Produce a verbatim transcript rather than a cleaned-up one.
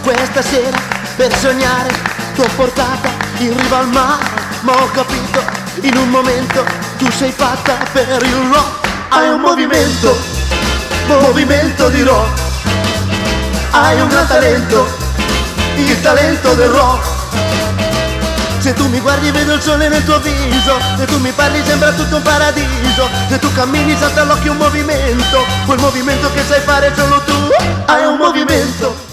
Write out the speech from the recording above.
questa sera per sognare t'ho portata in riva al mare, ma ho capito in un momento tu sei fatta per il rock. Hai un movimento, movimento di rock. Hai un gran talento, il talento del rock. Se tu mi guardi vedo il sole nel tuo viso, se tu mi parli sembra tutto un paradiso, se tu cammini salta all'occhio un movimento, quel movimento che sai fare solo tu. Hai un movimento,